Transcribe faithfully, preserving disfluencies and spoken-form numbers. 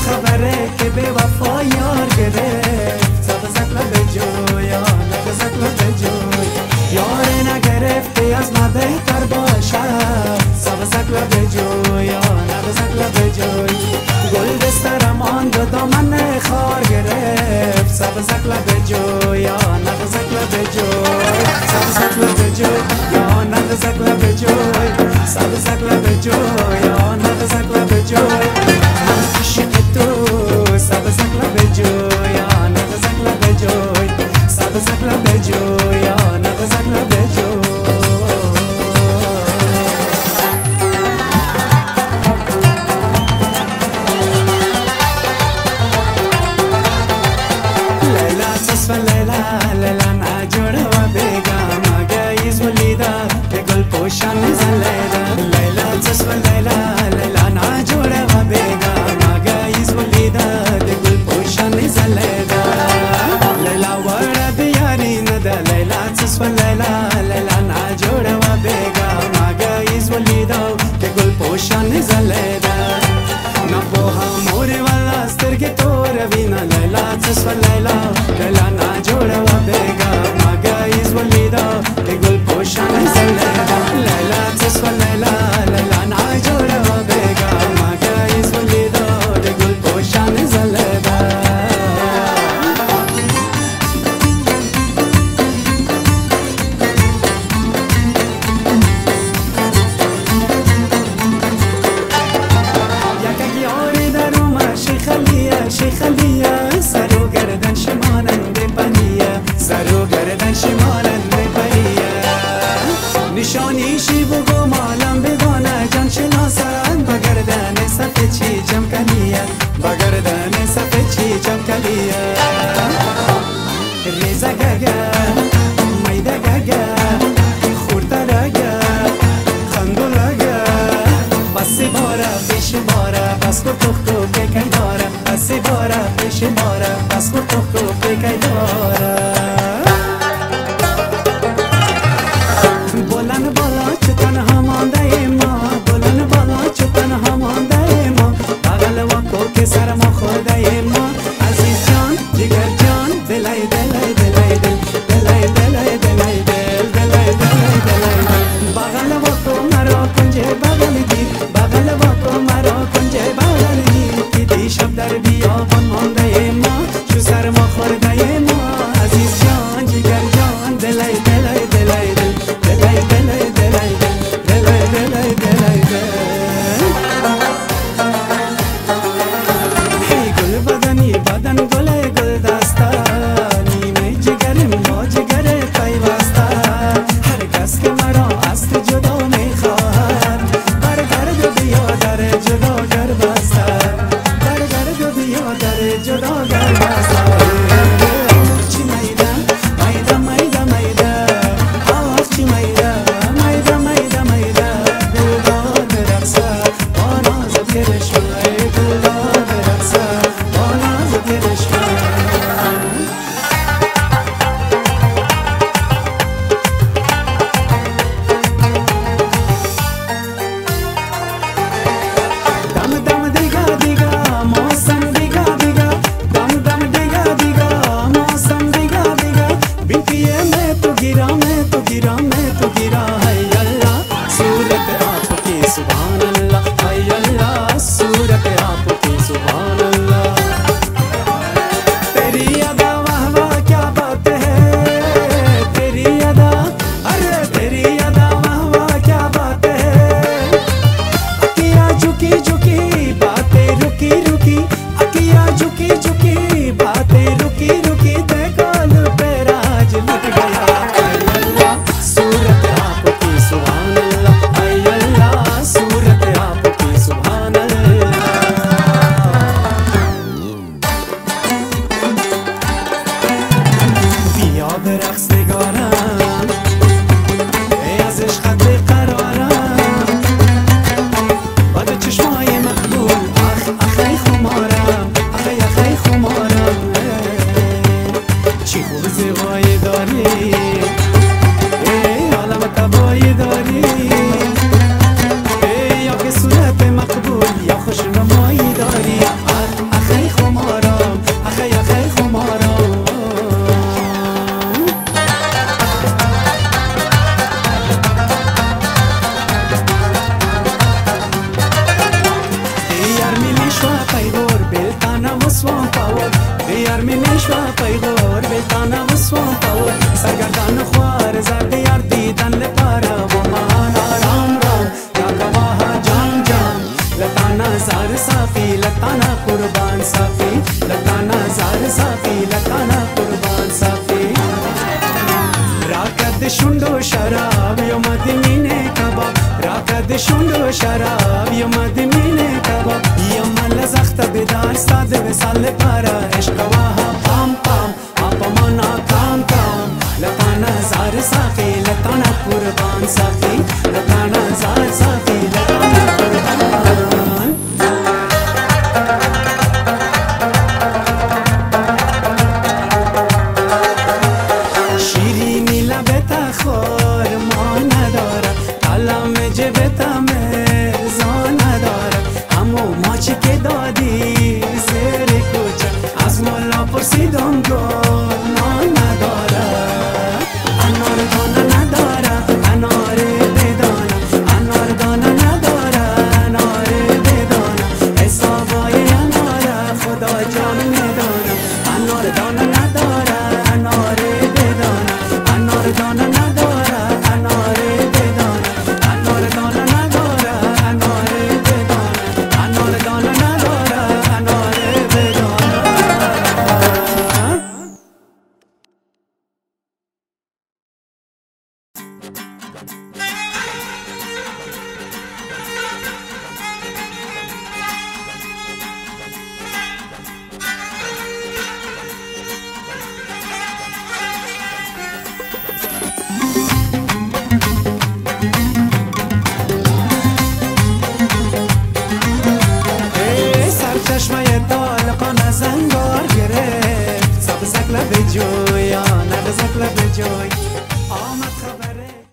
خبره که به وفا یار گرفت سبزک لب جویان نبزک لب جوی یار نگرفته از ما بهتر باشد سبزک لب جویان نبزک لب جوی گل دسترم آن دو دامن خار گرفت سبزک لب جویان نبزک لب جوی سبزک لب جوی یا نبزک لب جوی سبزک لب جوی یا نبزک لب جوی عاشق تو سبزک لب جوی یا نبزک لب جوی سبزک لب جوی یا نبزک لب جوی پوشان زلیدا لیلا چشم لیلا لیلا ناجوڑه و بیگا ماگایز ولیدا دگل پوشان زلیدا لیلا ورد یاری ندا لیلا چشم لیلا لیلا ناجوڑه و بیگا ماگایز ولیدا دگل پوشان زلیدا نبوها موری والا سترگی تور وینا لیلا چشم لیلا لیلا ناجوڑه و بیگا ماگایز ولیدا دگل پوشان زلیدا لیلا چشم لیلا لیلا ناجوڑه و بیگا ماگایز ولیدا دگل پوشان زلیدا یکک یاری در اومد شیخلیه شیخلیه سر و گردن شماننده پنیه سر و گردن شماننده پنیه نشانیشی بگو مالم بگانه جان شناسن بگردن سفید چی جم کلیه بگردن سفید چی جم کلیه ریزه گگه میده گگه خورده لگه خندو لگه بسی باره پیش باره بس کن تختو بکی داره بسی باره پیش باره بس کن تختو بکی داره بلند بالا چه تنها مانده ما بلند بالا چه تنها مانده ما بغل وکو که سر ما خورده ما عزیز جان جگر جان دلای دلای دلای دل دلای دلای دلای دل دلای دلای دلای دل بغل وکو مرا کنجه بغل گیر بغل وکو مرا کنجه بغل گیر که دیشب در بیابان مانده ما چو سر ما خورده ما عزیز جان جگر جان دلای دلای دلای دل دلای دلای دلای دلای دلای دلای هی گل بدنی بدن گل گل دستانی می جگر ما جگر پیوسته هر کس که مرا از تو جدا می خواهد برگرد و بیا در جداگر بسته برگرد و بیا در جداگر بسته چی میده میده میده میده آخ چی میده میده میده میده دلداد رقصه با نازک رشمه دلداد رقصه با نازک رشمه دم دم دیگه دیگه موسم دیگه دیگه دم دم دیگه دیگه موسم دیگه دیگه بیتیه میں تو گرا میں تو گرا میں تو گرا ہے اللہ صورت آپ کی سبحان اللہ ہے اللہ صورت آپ کی سبحان اللہ تیری ادا واہ واہ کیا بات ہے تیری ادا ارے تیری ادا واہ واہ کیا بات ہے اکیا جھکی جھکی باتیں رکی رکی اکیا جھکی جھکی باتیں رکی رکی دیکھو پہ راج لٹ گیا اے اللہ صورت آپ کی سبحان اللہ اے اللہ صورت آپ کی سبحان اللہ بیا به رقص نگارم ای از عشقت قرارم با دو چشمای مقبول اخ اخی خمارم اخی اخی خمارم وسوان پاور دیار می نشوا پیغور بیتانا وسوان پاور سرگردان خوار زرد یار دیدن لپارا و مانا رام رام یا گواها جام جام لطانا زار صافی لطانا قربان صافی لطانا زار صافی لطانا قربان صافی راکد شندو شراب یو مدمینه کباب راکد شندو شراب یو مدمینه کباب یو مل زخت بدار استاد وسال پارا عشق واها